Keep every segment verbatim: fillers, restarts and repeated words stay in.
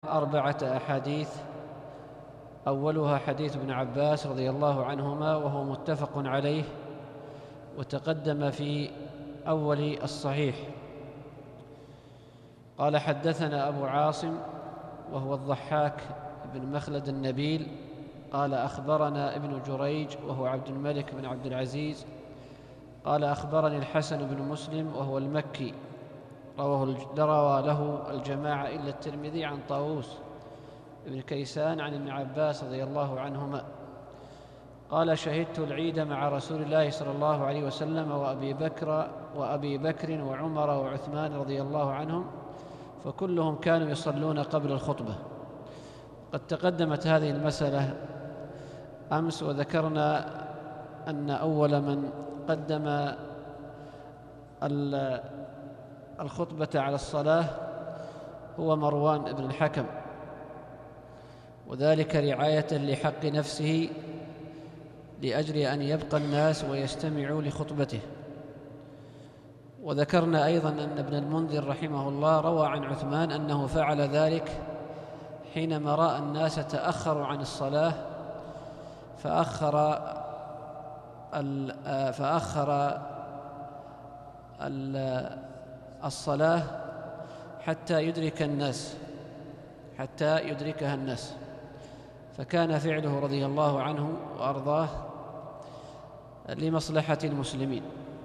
أربعة أحاديث، أولها حديث ابن عباس رضي الله عنهما وهو متفق عليه وتقدم في أول الصحيح. قال: حدثنا أبو عاصم وهو الضحاك بن مخلد النبيل قال: أخبرنا ابن جريج وهو عبد الملك بن عبد العزيز قال: أخبرني الحسن بن مسلم وهو المكي روى له الجماعة إلا الترمذي عن طاووس ابن كيسان عن ابن عباس رضي الله عنهما قال: شهدت العيد مع رسول الله صلى الله عليه وسلم وأبي بكر وأبي بكر وعمر وعثمان رضي الله عنهم، فكلهم كانوا يصلون قبل الخطبة. قد تقدمت هذه المسألة أمس، وذكرنا أن أول من قدم الخطبة على الصلاة هو مروان بن الحكم، وذلك رعاية لحق نفسه لأجل أن يبقى الناس ويستمعوا لخطبته. وذكرنا أيضا أن ابن المنذر رحمه الله روى عن عثمان أنه فعل ذلك حينما رأى الناس تأخروا عن الصلاة فأخر فأخر الصلاة حتى يدرك الناس حتى يدركها الناس فكان فعله رضي الله عنه وأرضاه لمصلحة المسلمين.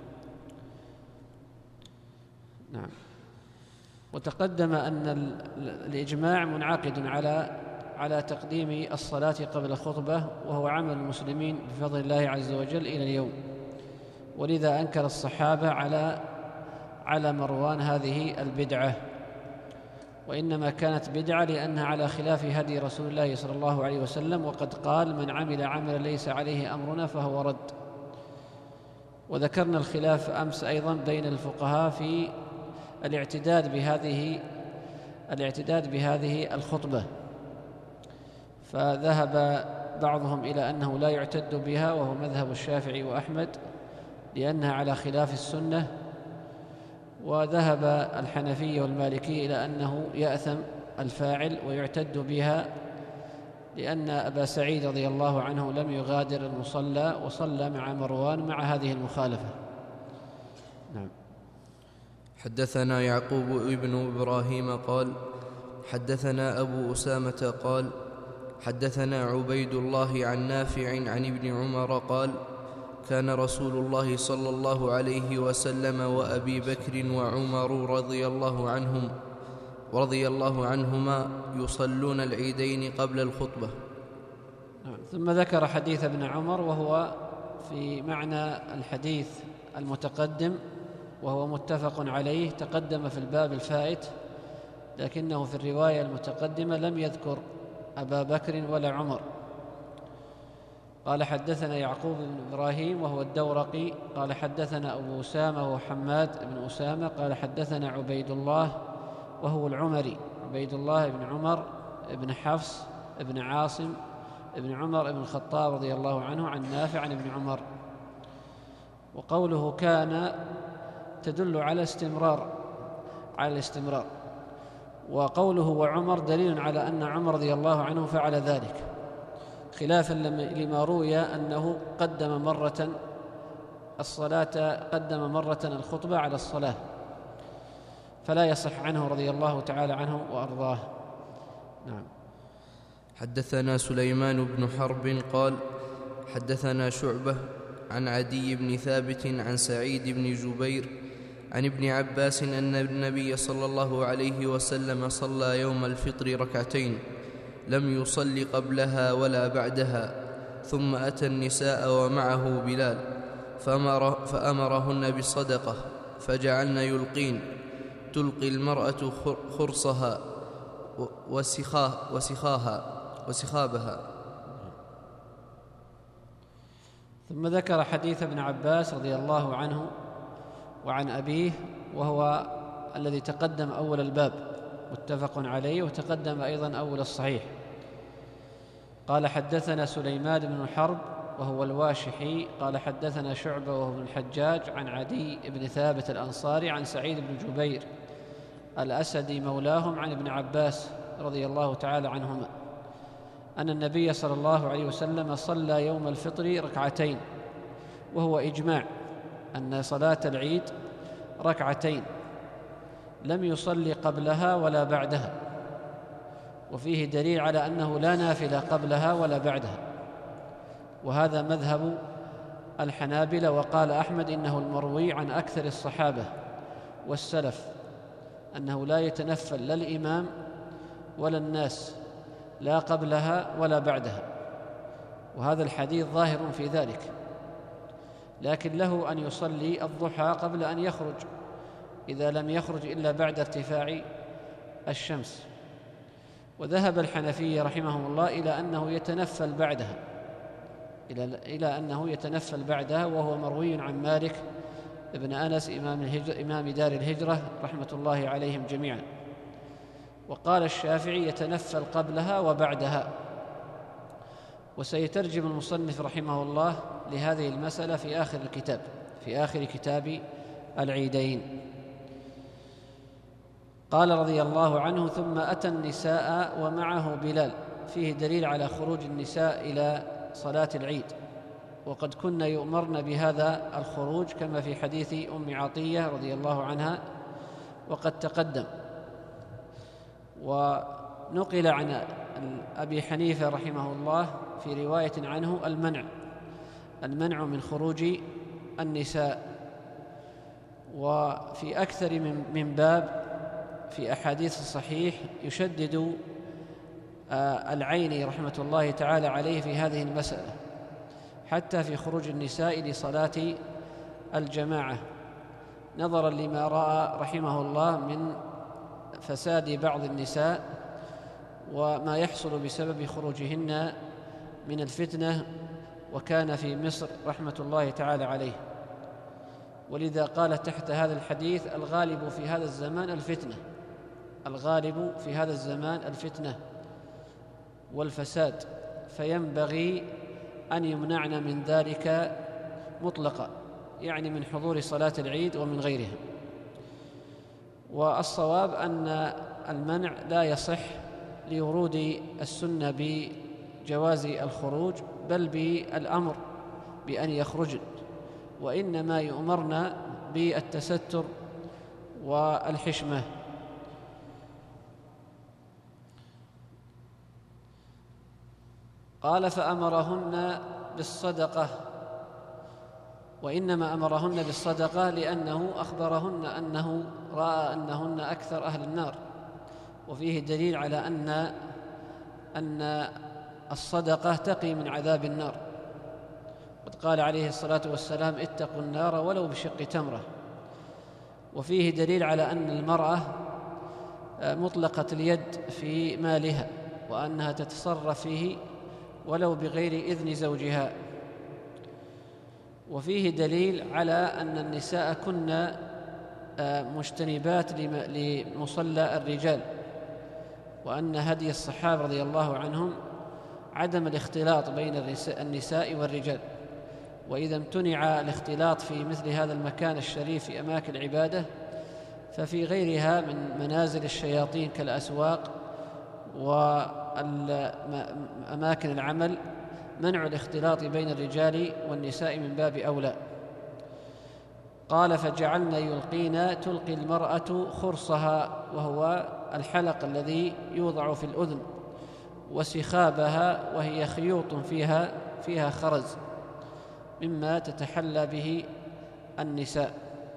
نعم. وتقدم أن الإجماع منعقد على على تقديم الصلاة قبل الخطبة، وهو عمل المسلمين بفضل الله عز وجل إلى اليوم، ولذا أنكر الصحابة على على مروان هذه البدعة، وإنما كانت بدعة لأنها على خلاف هدي رسول الله صلى الله عليه وسلم، وقد قال: من عمل عملا ليس عليه أمرنا فهو رد. وذكرنا الخلاف أمس أيضا بين الفقهاء في الاعتداد بهذه الاعتداد بهذه الخطبة، فذهب بعضهم إلى أنه لا يعتد بها، وهو مذهب الشافعي وأحمد لأنها على خلاف السنة، وذهب الحنفية والمالكية إلى أنه يأثم الفاعل ويعتد بها، لأن أبا سعيد رضي الله عنه لم يغادر المصلى وصلى مع مروان مع هذه المخالفة. نعم. حدثنا يعقوب ابن إبراهيم قال: حدثنا أبو أسامة قال: حدثنا عبيد الله عن نافع عن ابن عمر قال: كان رسول الله صلى الله عليه وسلم وأبي بكر وعمر رضي الله عنهم رضي الله عنهما يصلون العيدين قبل الخطبة. ثم ذكر حديث ابن عمر وهو في معنى الحديث المتقدم، وهو متفق عليه، تقدم في الباب الفائت، لكنه في الرواية المتقدمة لم يذكر أبا بكر ولا عمر. قال: حدثنا يعقوب بن إبراهيم وهو الدورقي قال: حدثنا أبو أسامة وهو حماد بن أسامة قال: حدثنا عبيد الله وهو العمري، عبيد الله بن عمر بن حفص بن عاصم بن عمر بن الخطاب رضي الله عنه عن نافع عن ابن عمر. وقوله كان تدل على استمرار على الاستمرار وقوله وعمر دليل على أن عمر رضي الله عنه فعل ذلك، خلافا لما روي أنه قدم مرة الصلاة قدم مرة الخطبة على الصلاة، فلا يصح عنه رضي الله تعالى عنه وأرضاه. نعم. حدثنا سليمان بن حرب قال: حدثنا شعبة عن عدي بن ثابت عن سعيد بن جبير عن ابن عباس أن النبي صلى الله عليه وسلم صلى يوم الفطر ركعتين لم يصل قبلها ولا بعدها، ثم أتى النساء ومعه بلال فأمر فأمرهن بالصدقة فجعلن يلقين تلقي المرأة خرصها وسخاه وسخاها وسخابها. ثم ذكر حديث ابن عباس رضي الله عنه وعن أبيه، وهو الذي تقدم أول الباب متفق عليه، وتقدم أيضا أول الصحيح. قال: حدثنا سليمان بن حرب وهو الواشحي قال: حدثنا شعبة وهو ابن الحجاج عن عدي بن ثابت الأنصاري عن سعيد بن جبير الأسدي مولاهم عن ابن عباس رضي الله تعالى عنهما أن النبي صلى الله عليه وسلم صلى يوم الفطر ركعتين، وهو إجماع أن صلاة العيد ركعتين، لم يصلي قبلها ولا بعدها، وفيه دليل على أنه لا نافلة قبلها ولا بعدها، وهذا مذهب الحنابلة. وقال أحمد إنه المروي عن أكثر الصحابة والسلف أنه لا يتنفل لا الإمام ولا الناس لا قبلها ولا بعدها، وهذا الحديث ظاهر في ذلك، لكن له أن يصلي الضحى قبل أن يخرج إذا لم يخرج إلا بعد ارتفاع الشمس. وذهب الحنفية رحمهم الله إلى أنه يتنفل بعدها إلى إلى أنه يتنفل بعدها وهو مروي عن مالك ابن أنس إمام, الهجر إمام دار الهجرة رحمة الله عليهم جميعا. وقال الشافعي يتنفل قبلها وبعدها. وسيترجم المصنف رحمه الله لهذه المسألة في آخر الكتاب في آخر كتاب العيدين. قال رضي الله عنه: ثم أتى النساء ومعه بلال، فيه دليل على خروج النساء إلى صلاة العيد، وقد كن يؤمرن بهذا الخروج كما في حديث أم عطية رضي الله عنها وقد تقدم. ونقل عن أبي حنيفة رحمه الله في رواية عنه المنع المنع من خروج النساء. وفي أكثر من باب في أحاديث الصحيح يشدد العيني رحمة الله تعالى عليه في هذه المسألة، حتى في خروج النساء لصلاة الجماعة، نظرا لما رأى رحمه الله من فساد بعض النساء وما يحصل بسبب خروجهن من الفتنة، وكان في مصر رحمة الله تعالى عليه. ولذا قال تحت هذا الحديث: الغالب في هذا الزمان الفتنة الغالب في هذا الزمان الفتنة والفساد، فينبغي أن يمنعن من ذلك مطلقا، يعني من حضور صلاة العيد ومن غيرها. والصواب أن المنع لا يصح لورود السنة بجواز الخروج، بل بالأمر بأن يخرجن، وإنما يؤمرن بالتستر والحشمة. قال: فأمرهن بالصدقة، وإنما أمرهن بالصدقة لأنه أخبرهن أنه رأى أنهن أكثر أهل النار، وفيه دليل على أن أن الصدقة تقي من عذاب النار. قد قال عليه الصلاة والسلام: اتقوا النار ولو بشق تمرة. وفيه دليل على أن المرأة مطلقة اليد في مالها، وأنها تتصرف فيه ولو بغير إذن زوجها. وفيه دليل على أن النساء كن مجتنبات لمصلى الرجال، وأن هدي الصحابة رضي الله عنهم عدم الاختلاط بين النساء والرجال، وإذا امتنع الاختلاط في مثل هذا المكان الشريف في أماكن العبادة، ففي غيرها من منازل الشياطين كالأسواق وأماكن العمل منع الاختلاط بين الرجال والنساء من باب أولى. قال: فجعلنا يلقين تلقي المرأة خرصها، وهو الحلق الذي يوضع في الأذن، وسخابها، وهي خيوط فيها فيها خرز، مما تتحلى به النساء.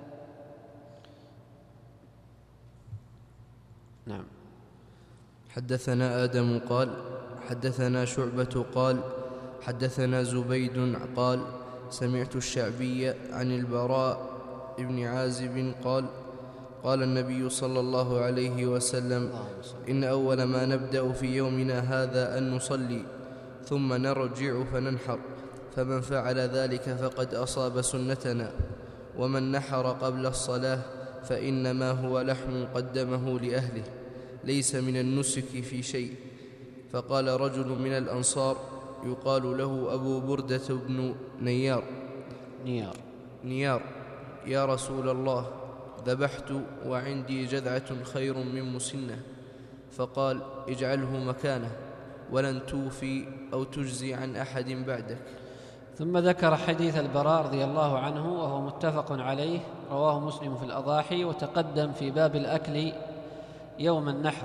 نعم. حدثنا آدم قال: حدثنا شعبة قال: حدثنا زبيد قال: سمعت الشعبي عن البراء بن عازب قال: قال النبي صلى الله عليه وسلم: إن أول ما نبدأ في يومنا هذا أن نصلي، ثم نرجع فننحر، فمن فعل ذلك فقد أصاب سنتنا، ومن نحر قبل الصلاة فإنما هو لحم قدمه لأهله، ليس من النسك في شيء. فقال رجل من الأنصار يقال له أبو بردة بن نيار نيار نيار يا رسول الله، ذبحت وعندي جذعة خير من مسنة، فقال: اجعله مكانه ولن توفي أو تجزي عن أحد بعدك. ثم ذكر حديث البراء رضي الله عنه وهو متفق عليه، رواه مسلم في الأضاحي، وتقدم في باب الأكل يوم النحر.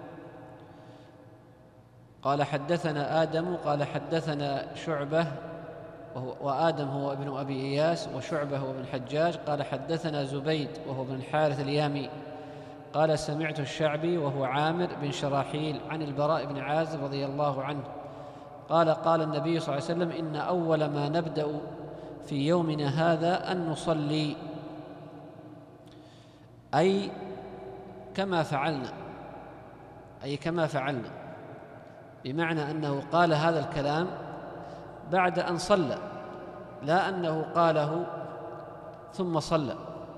قال: حدثنا آدم قال حدثنا شعبة، وآدم هو ابن أبي إياس، وشعبة هو ابن الحجاج. قال: حدثنا زبيد وهو ابن الحارث اليامي قال: سمعت الشعبي وهو عامر بن شراحيل عن البراء بن عازب رضي الله عنه قال: قال النبي صلى الله عليه وسلم: إن أول ما نبدأ في يومنا هذا أن نصلي، أي كما فعلنا، أي كما فعلنا، بمعنى أنه قال هذا الكلام بعد أن صلى، لا أنه قاله ثم صلى.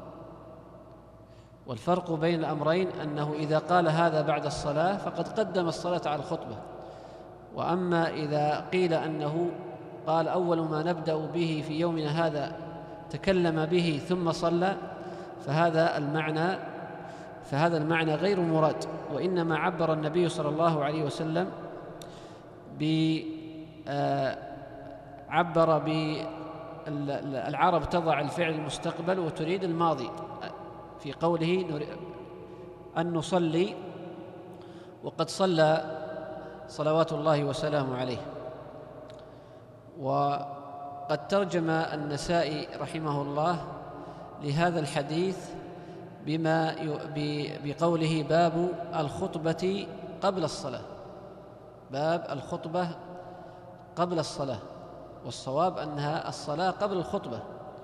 والفرق بين الأمرين أنه إذا قال هذا بعد الصلاة فقد قدم الصلاة على الخطبة، وأما إذا قيل أنه قال أول ما نبدأ به في يومنا هذا تكلم به ثم صلى، فهذا المعنى فهذا المعنى غير مراد، وإنما عبر النبي صلى الله عليه وسلم ب عبر بالعرب تضع الفعل المستقبل وتريد الماضي في قوله أن نصلي، وقد صلى صلوات الله وسلامه عليه. وقد ترجم النسائي رحمه الله لهذا الحديث بما بقوله: باب الخطبة قبل الصلاة، باب الخطبة قبل الصلاة، والصواب أنها الصلاة قبل الخطبة.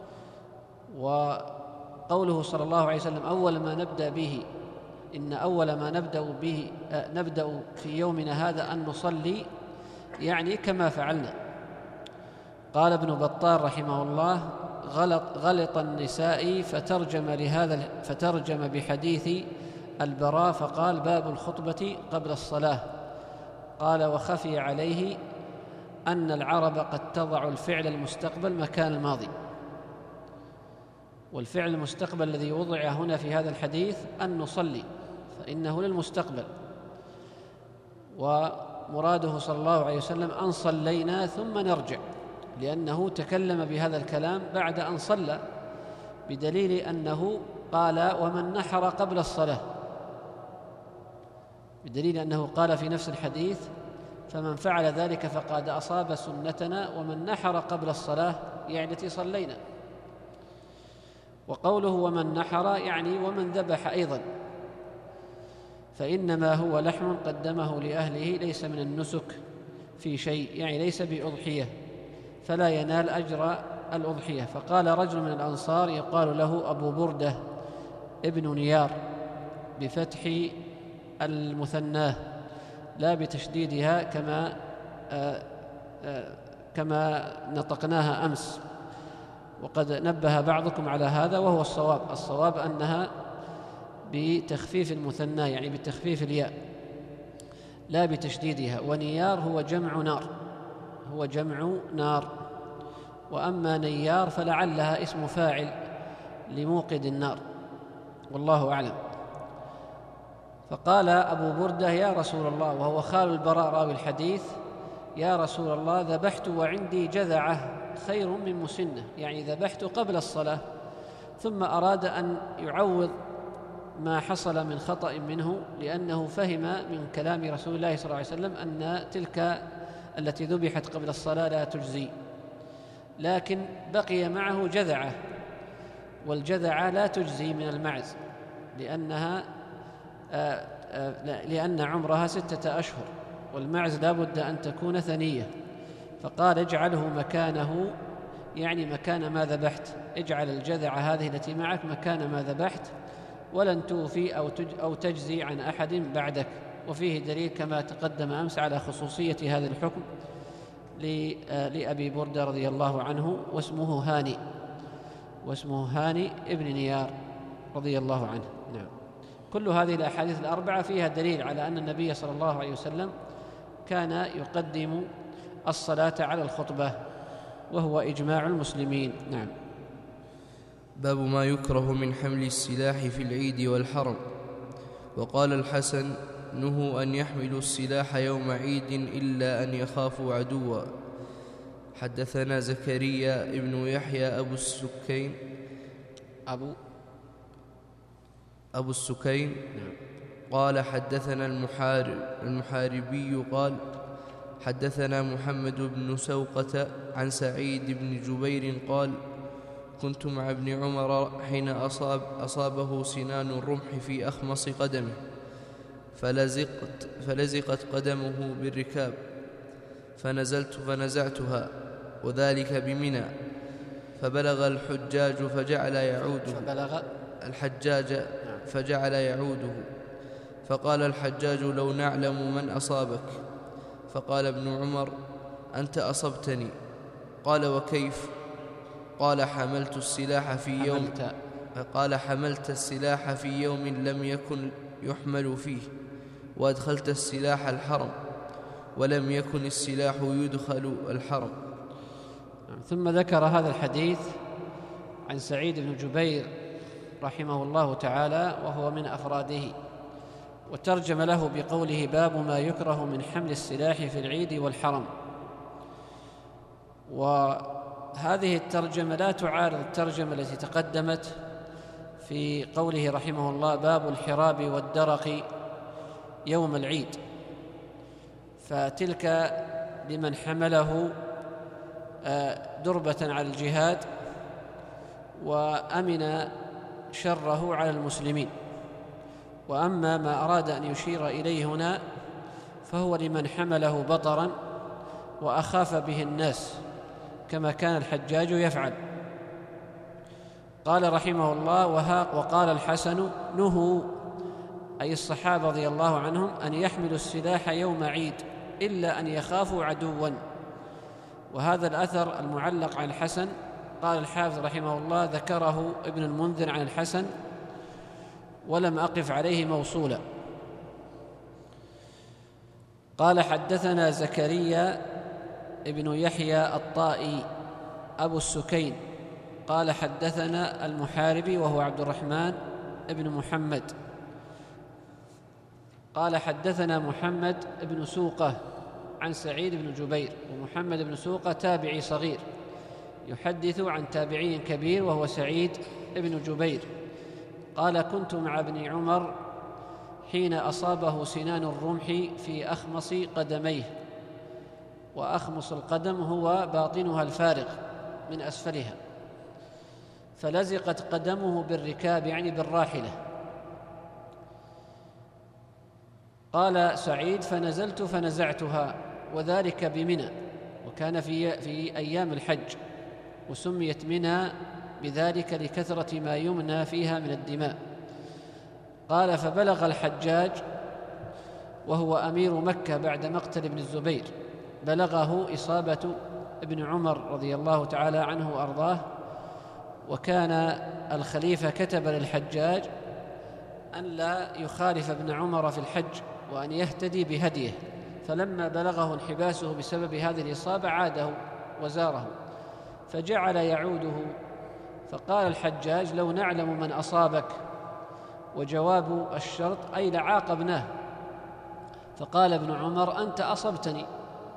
وقوله صلى الله عليه وسلم: أول ما نبدأ به إن أول ما نبدأ به نبدأ في يومنا هذا أن نصلي، يعني كما فعلنا. قال ابن بطال رحمه الله: غلط غلط النسائي فترجم لهذا فترجم بحديث البراء فقال: باب الخطبة قبل الصلاة. قال: وخفي عليه أن العرب قد تضع الفعل المستقبل مكان الماضي، والفعل المستقبل الذي وضع هنا في هذا الحديث أن نصلي، فإنه للمستقبل، ومراده صلى الله عليه وسلم أن صلينا ثم نرجع، لأنه تكلم بهذا الكلام بعد أن صلى، بدليل أنه قال: ومن نحر قبل الصلاة، بدليل أنه قال في نفس الحديث: فمن فعل ذلك فقد أصاب سنتنا ومن نحر قبل الصلاة، يعني التي صلينا. وقوله ومن نحر يعني ومن ذبح أيضا، فإنما هو لحم قدمه لأهله ليس من النسك في شيء، يعني ليس بأضحية، فلا ينال أجر الأضحية. فقال رجل من الأنصار يقال له أبو بردة ابن نيار بفتح المثناه لا بتشديدها كما آآ آآ كما نطقناها أمس، وقد نبه بعضكم على هذا وهو الصواب. الصواب أنها بتخفيف المثنى، يعني بتخفيف الياء لا بتشديدها. ونيار هو جمع نار، هو جمع نار، وأما نيار فلعلها اسم فاعل لموقد النار، والله أعلم. فقال أبو بردة: يا رسول الله، وهو خال البراء راوي الحديث: يا رسول الله، ذبحت وعندي جذعة خير من مسنة، يعني ذبحت قبل الصلاة، ثم أراد أن يعوض ما حصل من خطأ منه، لأنه فهم من كلام رسول الله صلى الله عليه وسلم أن تلك التي ذبحت قبل الصلاة لا تجزي، لكن بقي معه جذعة، والجذعة لا تجزي من المعز لأنها آآ آآ لأن عمرها ستة أشهر، والمعز لا بد أن تكون ثنية. فقال: اجعله مكانه، يعني مكان ما ذبحت، اجعل الجذعة هذه التي معك مكان ما ذبحت، ولن توفي أو تجزي عن أحد بعدك. وفيه دليل كما تقدم أمس على خصوصية هذا الحكم لأبي بردة رضي الله عنه، واسمه هاني واسمه هاني ابن نيار رضي الله عنه. نعم. كل هذه الأحاديث الأربعة فيها دليل على أن النبي صلى الله عليه وسلم كان يقدم الصلاة على الخطبة، وهو إجماع المسلمين. نعم. باب ما يكره من حمل السلاح في العيد والحرم. وقال الحسن: نهوا أن يحملوا السلاح يوم عيد إلا أن يخافوا عدوا. حدثنا زكريا ابن يحيى أبو السكين أبو أبو السكين قال حدثنا المحارب المحاربي قال حدثنا محمد بن سوقة عن سعيد بن جبير قال كنت مع ابن عمر حين أصاب أصابه سنان الرمح في أخمص قدمه فلزقت, فلزقت قدمه بالركاب فنزلت فنزعتها وذلك بمنى فبلغ الحجاج فجعل يعوده فبلغ الحجاج فجعل يعوده فقال الحجاج لو نعلم من أصابك. فقال ابن عمر أنت أصبتني. قال وكيف؟ قال حملت السلاح في يوم قال حملت السلاح في يوم لم يكن يحمل فيه وأدخلت السلاح الحرم ولم يكن السلاح يدخل الحرم. ثم ذكر هذا الحديث عن سعيد بن جبير رحمه الله تعالى وهو من أفراده، وترجم له بقوله باب ما يكره من حمل السلاح في العيد والحرم. وهذه الترجمة لا تعارض الترجمة التي تقدمت في قوله رحمه الله باب الحراب والدرق يوم العيد، فتلك لمن حمله دربة على الجهاد وأمن شره على المسلمين. وأما ما أراد أن يشير إليه هنا فهو لمن حمله بطرا وأخاف به الناس كما كان الحجاج يفعل. قال رحمه الله وقال الحسن نهوا أي الصحابة رضي الله عنهم أن يحملوا السلاح يوم عيد إلا أن يخافوا عدوا. وهذا الأثر المعلق عن الحسن قال الحافظ رحمه الله ذكره ابن المنذر عن الحسن ولم أقف عليه موصولا. قال حدثنا زكريا ابن يحيى الطائي أبو السكين قال حدثنا المحاربي وهو عبد الرحمن ابن محمد قال حدثنا محمد بن سوقة عن سعيد بن جبير، ومحمد بن سوقة تابعي صغير يحدث عن تابعي كبير وهو سعيد بن جبير. قال كنت مع ابن عمر حين أصابه سنان الرمح في أخمص قدميه، وأخمص القدم هو باطنها الفارغ من أسفلها، فلزقت قدمه بالركاب يعني بالراحلة. قال سعيد فنزلت فنزعتها وذلك بمنى، وكان في, في أيام الحج، وسميت منى بذلك لكثرة ما يمنى فيها من الدماء. قال فبلغ الحجاج وهو أمير مكة بعد مقتل ابن الزبير، بلغه إصابة ابن عمر رضي الله تعالى عنه وأرضاه، وكان الخليفة كتب للحجاج أن لا يخالف ابن عمر في الحج وأن يهتدي بهديه، فلما بلغه انحباسه بسبب هذه الإصابة عاده وزاره فجعل يعوده. فقال الحجاج لو نعلم من أصابك، وجواب الشرط أي لعاقبناه. فقال ابن عمر أنت أصبتني،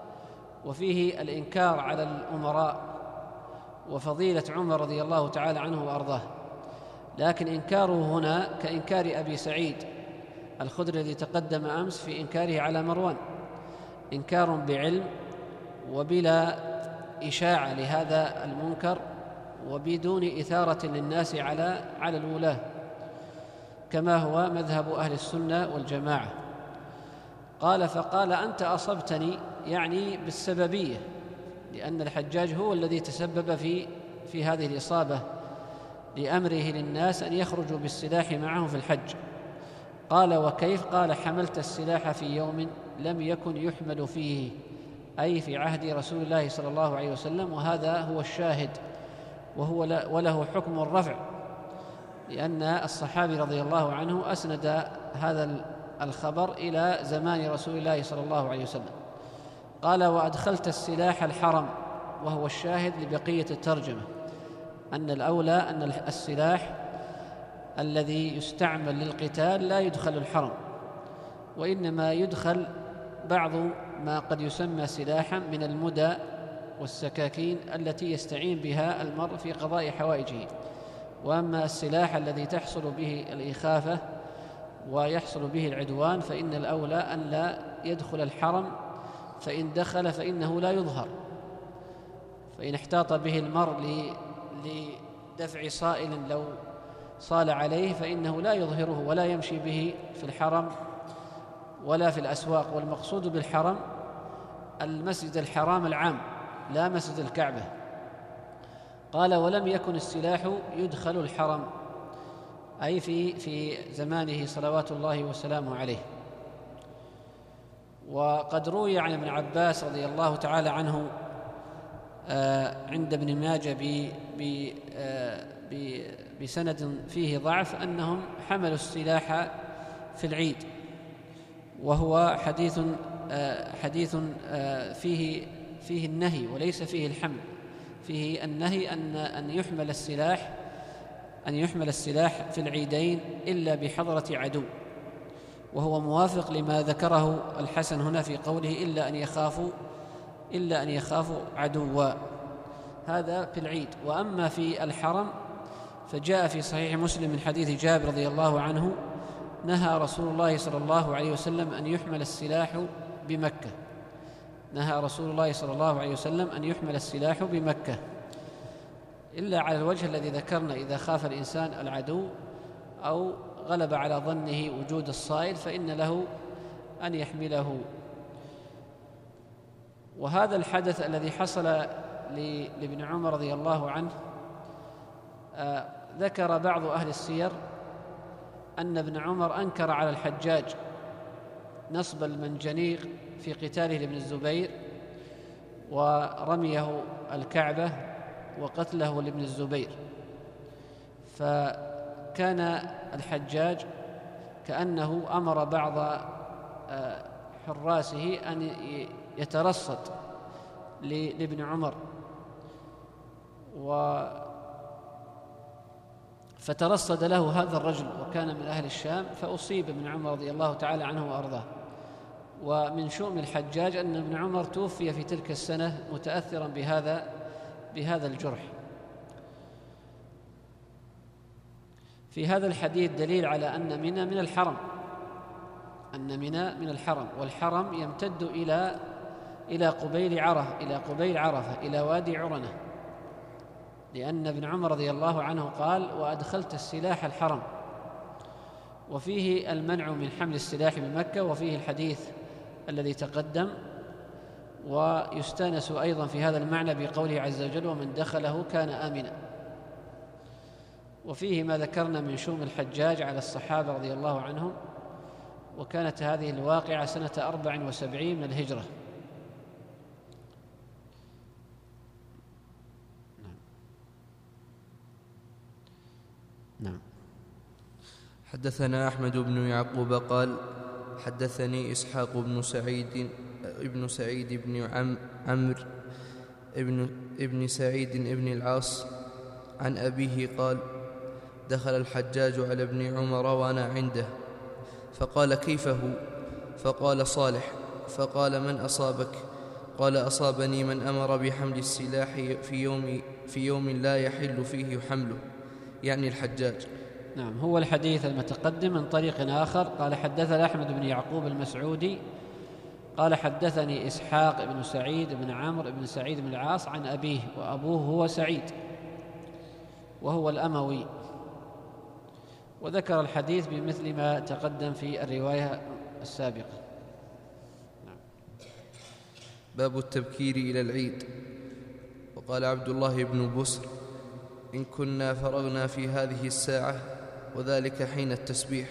وفيه الإنكار على الأمراء وفضيلة عمر رضي الله تعالى عنه وأرضاه، لكن إنكاره هنا كإنكار أبي سعيد الخدري الذي تقدم أمس في إنكاره على مروان، إنكار بعلم وبلا إشاعة لهذا المنكر وبدون إثارة للناس على على الولاة، كما هو مذهب أهل السنة والجماعة. قال فقال أنت أصبتني يعني بالسببية، لأن الحجاج هو الذي تسبب في في هذه الإصابة لأمره للناس أن يخرجوا بالسلاح معه في الحج. قال وكيف؟ قال حملت السلاح في يوم لم يكن يحمل فيه، أي في عهد رسول الله صلى الله عليه وسلم، وهذا هو الشاهد وهو وله حكم الرفع، لأن الصحابي رضي الله عنه أسند هذا الخبر إلى زمان رسول الله صلى الله عليه وسلم. قال وأدخلت السلاح الحرم، وهو الشاهد لبقية الترجمة، أن الأولى أن السلاح الذي يستعمل للقتال لا يدخل الحرم، وإنما يدخل بعض ما قد يسمى سلاحا من المدى والسكاكين التي يستعين بها المرء في قضاء حوائجه. وأما السلاح الذي تحصل به الإخافة ويحصل به العدوان فإن الأولى أن لا يدخل الحرم، فإن دخل فإنه لا يظهر، فإن احتاط به المرء لدفع صائل لو صال عليه فإنه لا يظهره ولا يمشي به في الحرم ولا في الأسواق. والمقصود بالحرم المسجد الحرام العام لا مسجد الكعبة. قال: ولم يكن السلاح يدخل الحرم، أي في في زمانه صلوات الله وسلامه عليه. وقد روي عن ابن عباس رضي الله تعالى عنه عند ابن ماجه بسند فيه ضعف أنهم حملوا السلاح في العيد، وهو حديث حديث فيه فيه النهي وليس فيه الحمل، فيه النهي أن أن يحمل السلاح أن يحمل السلاح في العيدين إلا بحضرة عدو، وهو موافق لما ذكره الحسن هنا في قوله إلا أن يخافوا إلا أن يخافوا عدوا، هذا في العيد. وأما في الحرم فجاء في صحيح مسلم من حديث جابر رضي الله عنه: نهى رسول الله صلى الله عليه وسلم أن يحمل السلاح بمكة نهى رسول الله صلى الله عليه وسلم أن يحمل السلاح بمكة إلا على الوجه الذي ذكرنا، إذا خاف الإنسان العدو أو غلب على ظنه وجود الصائل فإن له أن يحمله. وهذا الحدث الذي حصل لابن عمر رضي الله عنه آه ذكر بعض أهل السير أن ابن عمر أنكر على الحجاج نصب المنجنيق في قتاله لابن الزبير ورميه الكعبة وقتله لابن الزبير، فكان الحجاج كأنه أمر بعض حراسه أن يترصد لابن عمر، و فترصد له هذا الرجل وكان من أهل الشام، فأصيب ابن عمر رضي الله تعالى عنه وأرضاه. ومن شؤم الحجاج أن ابن عمر توفي في تلك السنة متأثرا بهذا بهذا الجرح. في هذا الحديث دليل على أن منى من الحرم أن منى من الحرم والحرم يمتد إلى إلى قبيل عرفة إلى قبيل عرفة إلى وادي عرنة، لأن ابن عمر رضي الله عنه قال: وأدخلت السلاح الحرم. وفيه المنع من حمل السلاح بمكة، وفيه الحديث الذي تقدم. ويستانس أيضا في هذا المعنى بقوله عز وجل: ومن دخله كان آمنا. وفيه ما ذكرنا من شؤم الحجاج على الصحابة رضي الله عنهم، وكانت هذه الواقعة سنة أربع وسبعين من الهجرة. نعم. حدثنا أحمد بن يعقوب قال: حدثني إسحاق بن سعيد ابن سعيد بن عم عمرو ابن ابن سعيد ابن العاص عن أبيه قال: دخل الحجاج على ابن عمر وأنا عنده، فقال: كيف هو؟ فقال: صالح. فقال: من أصابك؟ قال: أصابني من أمر بحمل السلاح في يوم في يوم لا يحل فيه حمله، يعني الحجاج. نعم. هو الحديث المتقدم من طريق آخر. قال: حدثنا أحمد بن يعقوب المسعودي قال: حدثني إسحاق بن سعيد بن عمرو بن سعيد بن العاص عن أبيه، وأبوه هو سعيد وهو الأموي، وذكر الحديث بمثل ما تقدم في الرواية السابقة. نعم. باب التبكير إلى العيد. وقال عبد الله بن بسر: إن كنا فرغنا في هذه الساعة، وذلك حين التسبيح.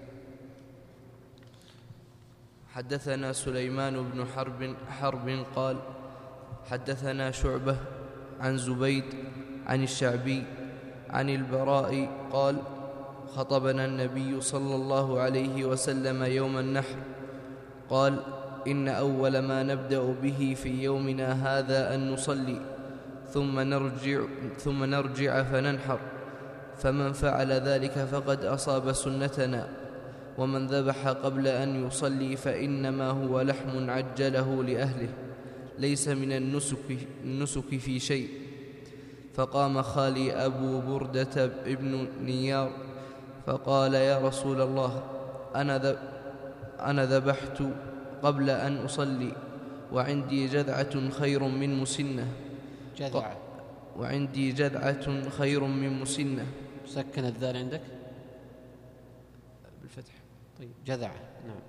حدثنا سليمان بن حرب حرب قال: حدثنا شعبة عن زبيد عن الشعبي عن البراء قال: خطبنا النبي صلى الله عليه وسلم يوم النحر، قال: إن أول ما نبدأ به في يومنا هذا أن نصلي، ثم نرجع, ثم نرجع فننحر، فمن فعل ذلك فقد أصاب سنتنا، ومن ذبح قبل أن يصلي فإنما هو لحم عجله لأهله ليس من النسك, النسك في شيء. فقام خالي أبو بردة ابن نيار فقال: يا رسول الله، أنا ذبحت قبل أن أصلي وعندي جذعة خير من مسنة. جذعة وعندي جذعة خير من مسنة. سكن الذال عندك بالفتح. طيب جذعة. نعم.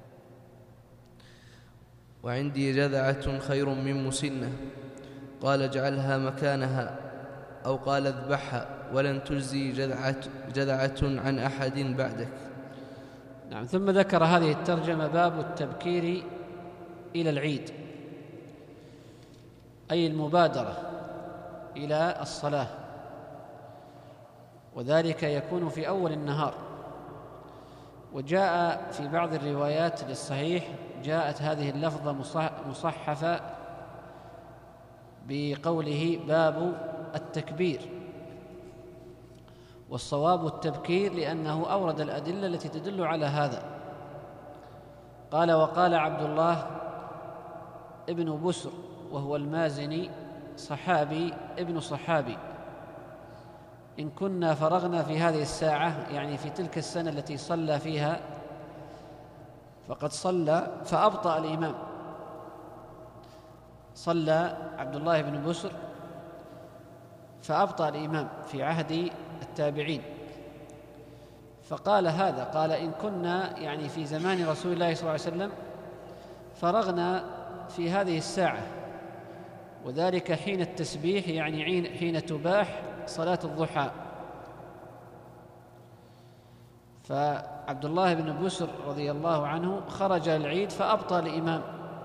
وعندي جذعة خير من مسنة. قال: اجعلها مكانها، أو قال: اذبحها ولن تجزي جذعة, جذعة عن أحد بعدك. نعم. ثم ذكر هذه الترجمة: باب التبكير إلى العيد، أي المبادرة إلى الصلاة، وذلك يكون في أول النهار. وجاء في بعض الروايات للصحيح جاءت هذه اللفظة مصحفة بقوله: باب التكبير، والصواب التبكير لأنه أورد الأدلة التي تدل على هذا. قال: وقال عبد الله ابن بسر وهو المازني صحابي ابن صحابي: إن كنا فرغنا في هذه الساعة، يعني في تلك السنة التي صلى فيها، فقد صلى فأبطأ الإمام. صلى عبد الله بن بسر فأبطأ الإمام في عهد التابعين، فقال هذا، قال: إن كنا يعني في زمان رسول الله صلى الله عليه وسلم فرغنا في هذه الساعة، وذلك حين التسبيح، يعني حين تباح صلاة الضحى. فعبد الله بن بسر رضي الله عنه خرج العيد فأبطأ الإمام،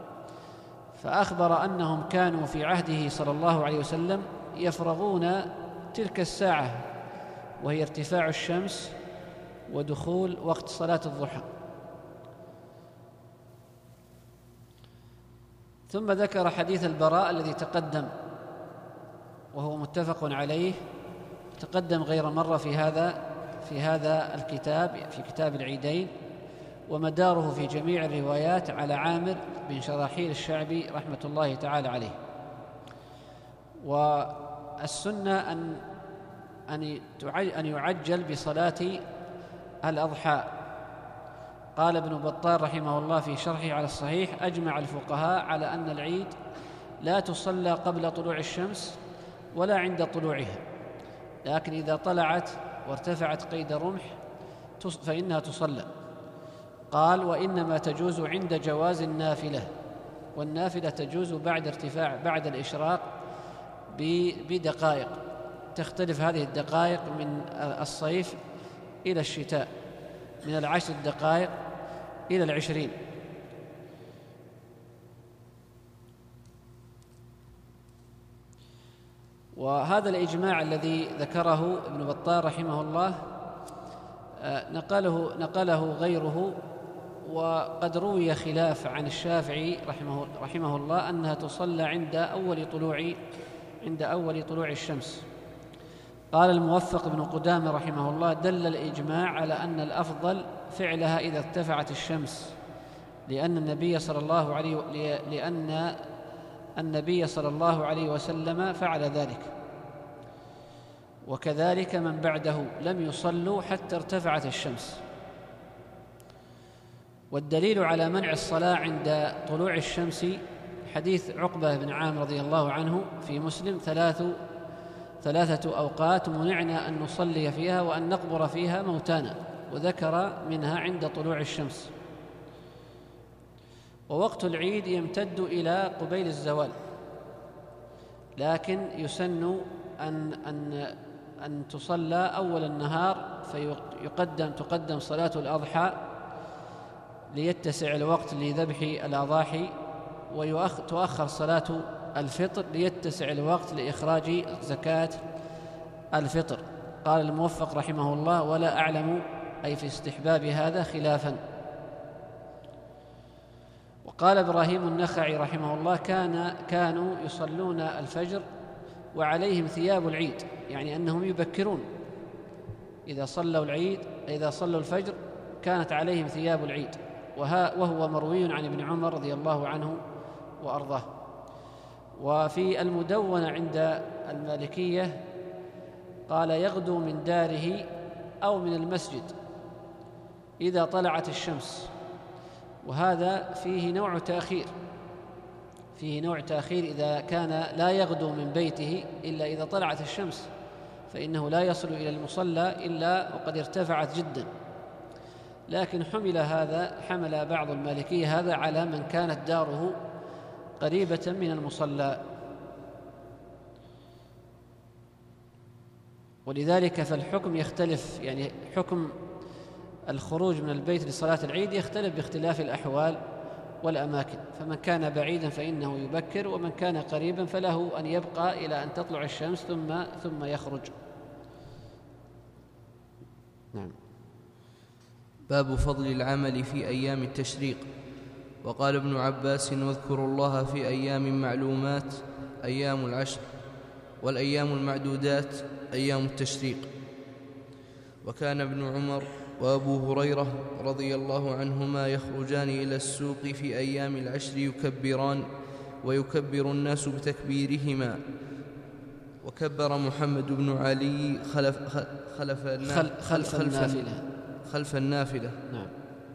فأخبر أنهم كانوا في عهده صلى الله عليه وسلم يفرغون تلك الساعة، وهي ارتفاع الشمس ودخول وقت صلاة الضحى. ثم ذكر حديث البراء الذي تقدم، وهو متفق عليه، تقدم غير مرة في هذا في هذا الكتاب، في كتاب العيدين، ومداره في جميع الروايات على عامر بن شراحيل الشعبي رحمة الله تعالى عليه. والسنة أن أن يعجل بصلاة الأضحى. قال ابن بطال رحمه الله في شرحه على الصحيح: أجمع الفقهاء على أن العيد لا تصلى قبل طلوع الشمس ولا عند طلوعها، لكن إذا طلعت وارتفعت قيد رمح فإنها تصلى. قال: وإنما تجوز عند جواز النافلة، والنافلة تجوز بعد ارتفاع بعد الإشراق بدقائق، تختلف هذه الدقائق من الصيف إلى الشتاء، من العشر دقائق إلى العشرين. وهذا الإجماع الذي ذكره ابن بطال رحمه الله نقله نقله غيره، وقد روي خلاف عن الشافعي رحمه رحمه الله أنها تصلى عند أول طلوع عند أول طلوع الشمس. قال الموفق بن قدامة رحمه الله: دل الإجماع على أن الأفضل فعلها إذا ارتفعت الشمس، لأن النبي صلى الله عليه لأن النبي صلى الله عليه وسلم فعل ذلك، وكذلك من بعده لم يصلوا حتى ارتفعت الشمس. والدليل على منع الصلاة عند طلوع الشمس حديث عقبة بن عامر رضي الله عنه في مسلم: ثلاث ثلاثة أوقات منعنا أن نصلي فيها وأن نقبر فيها موتانا، وذكر منها عند طلوع الشمس. ووقت العيد يمتد إلى قبيل الزوال، لكن يسن أن أن أن تصلى أول النهار، فيقدم تقدم صلاة الأضحى ليتسع الوقت لذبح الأضاحي، وتؤخر صلاة الفطر ليتسع الوقت لإخراج زكاة الفطر. قال الموفق رحمه الله: ولا أعلم أي في استحباب هذا خلافا. وقال إبراهيم النخعي رحمه الله: كان كانوا يصلون الفجر وعليهم ثياب العيد، يعني أنهم يبكرون إذا صلوا العيد إذا صلوا الفجر كانت عليهم ثياب العيد، وهو مروي عن ابن عمر رضي الله عنه وأرضاه. وفي المدونة عند المالكية قال يغدو من داره أو من المسجد إذا طلعت الشمس، وهذا فيه نوع تأخير فيه نوع تأخير إذا كان لا يغدو من بيته إلا إذا طلعت الشمس، فإنه لا يصل إلى المصلى إلا وقد ارتفعت جدا. لكن حمل هذا حمل بعض المالكية هذا على من كانت داره قريبة من المصلى، ولذلك فالحكم يختلف، يعني حكم الخروج من البيت لصلاة العيد يختلف باختلاف الأحوال والأماكن، فمن كان بعيدا فإنه يبكر، ومن كان قريبا فله أن يبقى إلى أن تطلع الشمس ثم ثم يخرج. نعم. باب فضل العمل في أيام التشريق. وقال ابن عباس: واذكروا الله في أيام معلومات أيام العشر، والأيام المعدودات أيام التشريق. وكان ابن عمر وأبو هريرة رضي الله عنهما يخرجان إلى السوق في أيام العشر يكبران، ويكبر الناس بتكبيرهما. وكبر محمد بن علي خلف خلف خلف, خلف النافلة خلف النافلة نعم.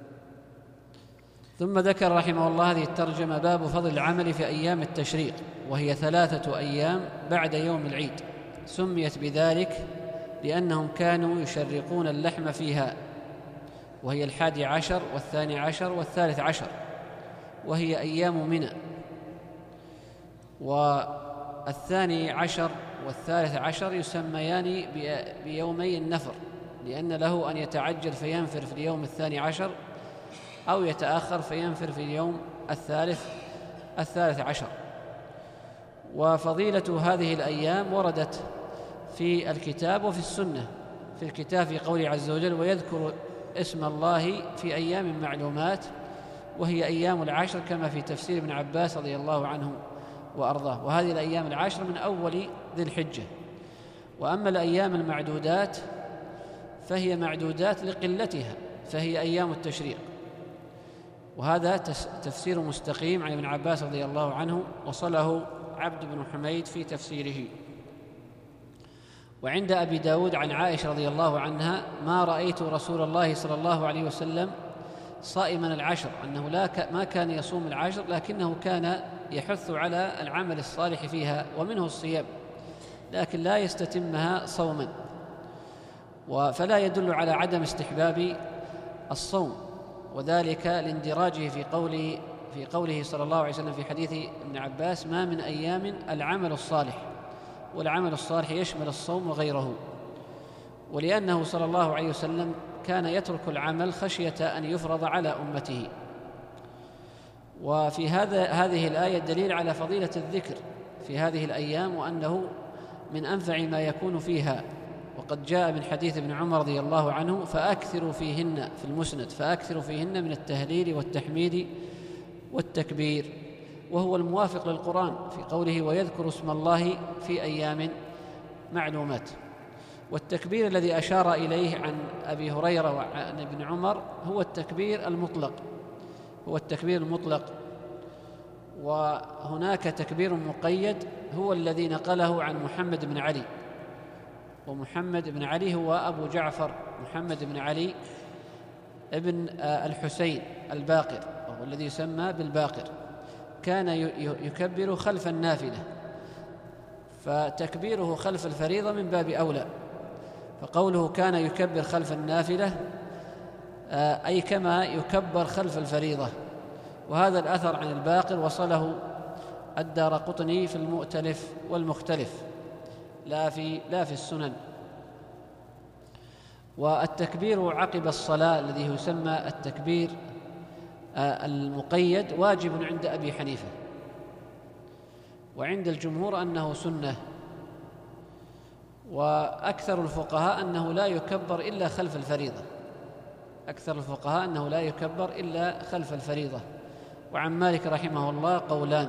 ثم ذكر رحمه الله هذه الترجمة: باب فضل العمل في أيام التشريق، وهي ثلاثة أيام بعد يوم العيد، سميت بذلك لأنهم كانوا يشرقون اللحم فيها، وهي الحادي عشر والثاني عشر والثالث عشر، وهي أيام منى. والثاني عشر والثالث عشر يسميان بيومي النفر، لأن له أن يتعجل فينفر في اليوم الثاني عشر، أو يتأخر فينفر في اليوم الثالث الثالث عشر. وفضيلة هذه الأيام وردت في الكتاب وفي السنة. في الكتاب في قوله عز وجل: ويذكر اسم الله في أيام معلومات، وهي أيام العشر، كما في تفسير ابن عباس رضي الله عنه وأرضاه. وهذه الأيام العشر من أول ذي الحجة. وأما الأيام المعدودات فهي معدودات لقلتها، فهي أيام التشريق. وهذا تفسير مستقيم عن ابن عباس رضي الله عنه، وصله عبد بن حميد في تفسيره. وعند أبي داود عن عائشة رضي الله عنها: ما رأيت رسول الله صلى الله عليه وسلم صائما العشر، أنه لا ك... ما كان يصوم العشر، لكنه كان يحث على العمل الصالح فيها، ومنه الصيام، لكن لا يستتمها صوما. فلا يدل على عدم استحباب الصوم، وذلك لاندراجه في قوله في قوله صلى الله عليه وسلم في حديث ابن عباس: ما من أيام العمل الصالح، والعمل الصالح يشمل الصوم وغيره. ولأنه صلى الله عليه وسلم كان يترك العمل خشية أن يفرض على أمته. وفي هذا هذه الآية دليل على فضيلة الذكر في هذه الأيام، وأنه من أنفع ما يكون فيها. وقد جاء من حديث ابن عمر رضي الله عنه: فأكثروا فيهن في المسند فأكثروا فيهن من التهليل والتحميد والتكبير، وهو الموافق للقرآن في قوله: ويذكر اسم الله في أيام معلومات. والتكبير الذي أشار إليه عن أبي هريرة وعن ابن عمر هو التكبير المطلق هو التكبير المطلق وهناك تكبير مقيد هو الذي نقله عن محمد بن علي. ومحمد بن علي هو أبو جعفر محمد بن علي ابن الحسين الباقر، وهو الذي يسمى بالباقر. كان يكبر خلف النافلة، فتكبيره خلف الفريضة من باب أولى. فقوله كان يكبر خلف النافلة أي كما يكبر خلف الفريضة. وهذا الأثر عن الباقر وصله الدارقطني في المؤتلف والمختلف، لا في لا في السنن. والتكبير عقب الصلاة الذي يسمى التكبير المقيد واجب عند أبي حنيفة، وعند الجمهور أنه سنة. وأكثر الفقهاء أنه لا يكبر إلا خلف الفريضة أكثر الفقهاء أنه لا يكبر إلا خلف الفريضة. وعن مالك رحمه الله قولان،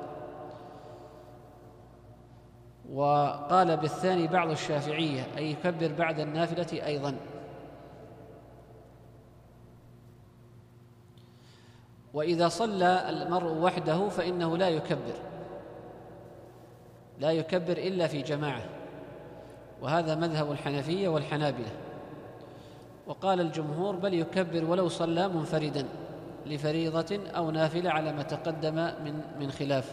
وقال بالثاني بعض الشافعية أي يكبر بعد النافلة أيضا. وإذا صلى المرء وحده فإنه لا يكبر لا يكبر إلا في جماعة، وهذا مذهب الحنفية والحنابلة. وقال الجمهور بل يكبر ولو صلى منفردا لفريضة أو نافلة على ما تقدم من من خلاف.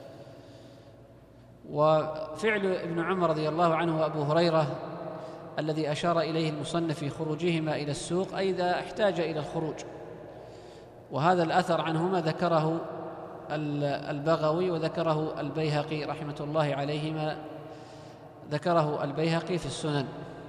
وفعل ابن عمر رضي الله عنه وأبو هريرة الذي أشار إليه المصنف في خروجهما إلى السوق أي إذا احتاج إلى الخروج، وهذا الأثر عنهما ذكره البغوي وذكره البيهقي رحمة الله عليهما، ذكره البيهقي في السنن.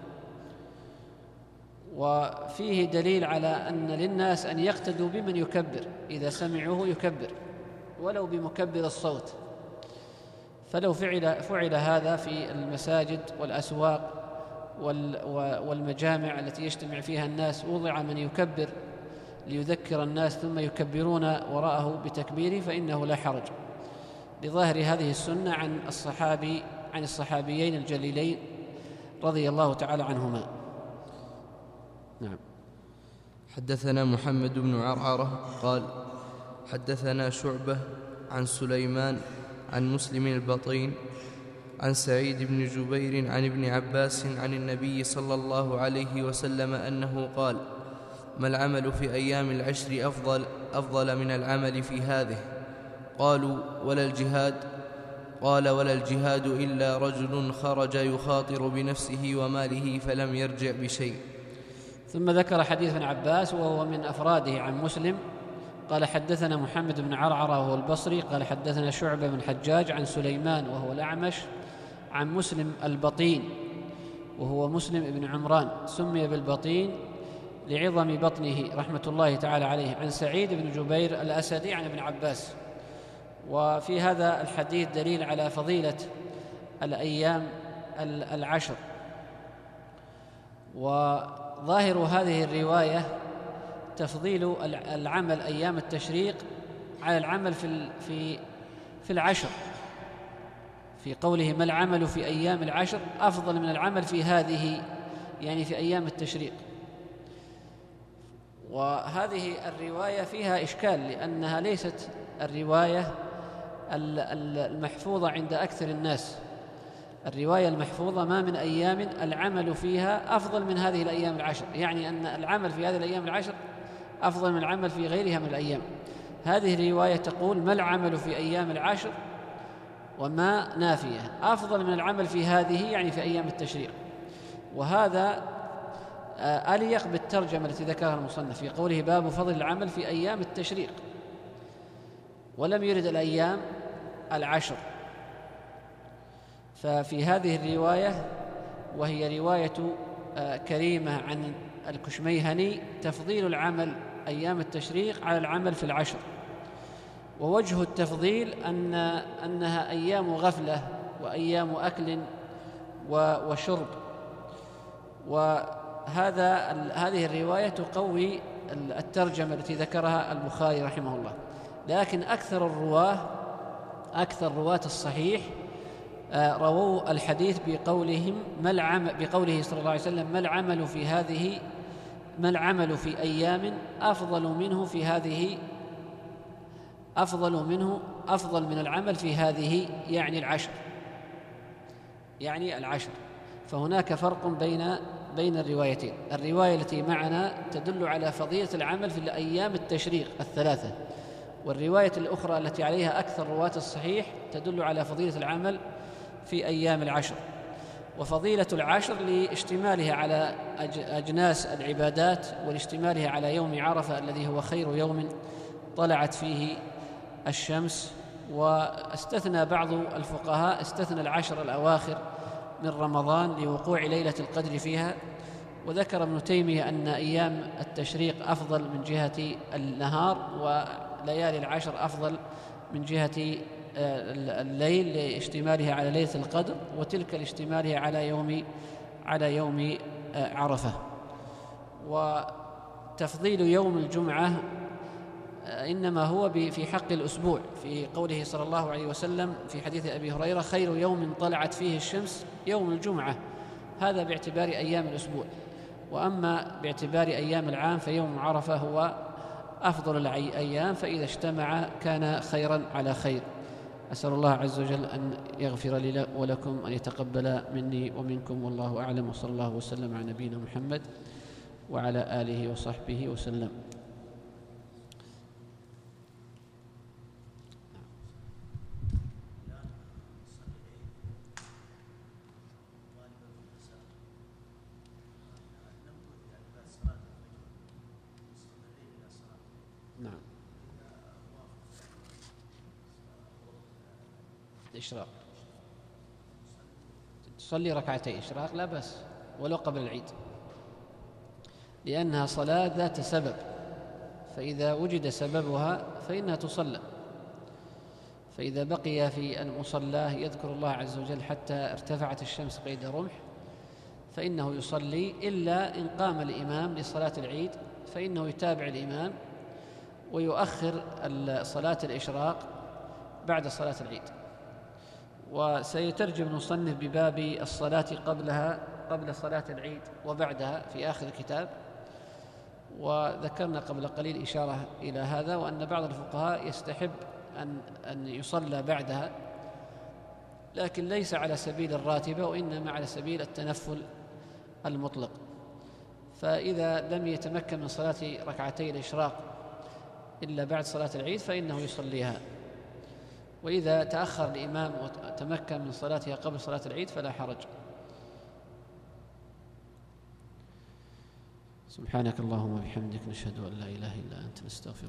وفيه دليل على أن للناس أن يقتدوا بمن يكبر، إذا سمعوه يكبر ولو بمكبر الصوت. فلو فعل, فعل هذا في المساجد والأسواق والمجامع التي يجتمع فيها الناس، وضع من يكبر ليذكر الناس ثم يكبرون وراءه بتكبيره، فإنه لا حرج، لظاهر هذه السنة عن الصحابي عن الصحابيين الجليلين رضي الله تعالى عنهما. نعم. حدثنا محمد بن عرعرة قال حدثنا شعبة عن سليمان عن مسلم البطين عن سعيد بن جبير عن ابن عباس عن النبي صلى الله عليه وسلم أنه قال: ما العمل في أيام العشر أفضل, أفضل من العمل في هذه؟ قالوا: ولا الجهاد؟ قال: ولا الجهاد إلا رجل خرج يخاطر بنفسه وماله فلم يرجع بشيء. ثم ذكر حديث ابن عباس وهو من أفراده عن مسلم. قال: حدثنا محمد بن عرعرة وهو البصري قال حدثنا شعبة بن حجاج عن سليمان وهو الأعمش عن مسلم البطين وهو مسلم بن عمران، سمي بالبطين لعظم بطنه رحمة الله تعالى عليه، عن سعيد بن جبير الأسدي عن ابن عباس. وفي هذا الحديث دليل على فضيلة الأيام العشر. وظاهر هذه الرواية تفضيل العمل أيام التشريق على العمل في في في العشر، في قوله: ما العمل في أيام العشر أفضل من العمل في هذه، يعني في أيام التشريق. وهذه الرواية فيها إشكال، لأنها ليست الرواية المحفوظة عند أكثر الناس. الرواية المحفوظة: ما من أيام العمل فيها أفضل من هذه الأيام العشر، يعني أن العمل في هذه الأيام العشر أفضل من العمل في غيرها من الأيام. هذه الرواية تقول: ما العمل في أيام العشر، وما نافية، أفضل من العمل في هذه، يعني في أيام التشريق. وهذا أليق بالترجمة التي ذكرها المصنف في قوله: باب فضل العمل في أيام التشريق، ولم يرد الأيام العشر. ففي هذه الرواية، وهي رواية كريمة عن الكشميهني، تفضيل العمل أيام التشريق على العمل في العشر. ووجه التفضيل أن أنها أيام غفلة وأيام أكل وشرب. وهذا هذه الرواية تقوي الترجمة التي ذكرها البخاري رحمه الله. لكن أكثر الرواه أكثر رواة الصحيح رووا الحديث بقولهم ما العمل بقوله صلى الله عليه وسلم: ما العمل في هذه ما العمل في أيام أفضل منه في هذه أفضل منه أفضل من العمل في هذه، يعني العشر يعني العشر فهناك فرق بين بين الروايتين. الرواية التي معنا تدل على فضيلة العمل في الأيام التشريق الثلاثة، والرواية الأخرى التي عليها أكثر رواة الصحيح تدل على فضيلة العمل في أيام العشر. وفضيلة العشر لاشتمالها على أجناس العبادات، ولاشتمالها على يوم عرفة الذي هو خير يوم طلعت فيه الشمس. واستثنى بعض الفقهاء استثنى العشر الأواخر من رمضان لوقوع ليلة القدر فيها. وذكر ابن تيمية أن أيام التشريق أفضل من جهة النهار، وليالي العشر أفضل من جهة الليل لاشتمالها على ليلة القدر، وتلك لاشتمالها على يوم على يوم عرفة. وتفضيل يوم الجمعة إنما هو في حق الأسبوع، في قوله صلى الله عليه وسلم في حديث أبي هريرة: خير يوم طلعت فيه الشمس يوم الجمعة. هذا باعتبار أيام الأسبوع. وأما باعتبار أيام العام فيوم عرفة هو أفضل الأيام، فإذا اجتمع كان خيرا على خير. أسأل الله عز وجل أن يغفر لي ولكم، أن يتقبل مني ومنكم، والله أعلم، وصلى الله وسلم على نبينا محمد وعلى آله وصحبه وسلم. نعم. الإشراق تصلي ركعتي إشراق لا بأس ولو قبل العيد، لأنها صلاة ذات سبب، فإذا وجد سببها فإنها تصلى. فإذا بقي في المصلاه يذكر الله عز وجل حتى ارتفعت الشمس قيد رمح فإنه يصلي، إلا إن قام الإمام لصلاة العيد فإنه يتابع الإمام ويؤخر صلاة الإشراق بعد صلاة العيد. وسيترجم المصنف بباب الصلاة قبلها قبل صلاة العيد وبعدها في آخر الكتاب، وذكرنا قبل قليل إشارة إلى هذا، وأن بعض الفقهاء يستحب أن أن يصلى بعدها، لكن ليس على سبيل الراتبة، وإنما على سبيل التنفل المطلق. فإذا لم يتمكن من صلاة ركعتي الإشراق إلا بعد صلاة العيد فإنه يصليها، وإذا تأخر الإمام وتمكن من صلاتها قبل صلاة العيد فلا حرج. سبحانك اللهم وبحمدك، نشهد أن لا إله إلا أنت، نستغفرك.